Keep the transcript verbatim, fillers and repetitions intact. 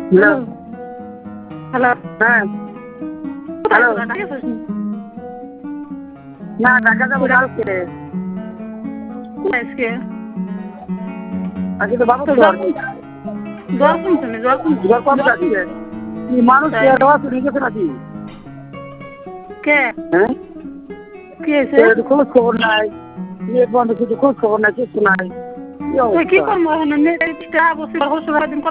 Hello hello হ্যাঁ hello না ঢাকা যাবো কালকে। আজকে আজকে তো বাবু তো জ্বর জ্বর কমছে না জ্বর কমছে জ্বর কম যাচ্ছে। মানুষ শুনে গেছে নাকি? কে হ্যাঁ কি হয়েছে? খোঁজ খবর নাই, বন্ধ কিছু খোঁজ খবর নাই, কিছু নাই। কি করবো এখন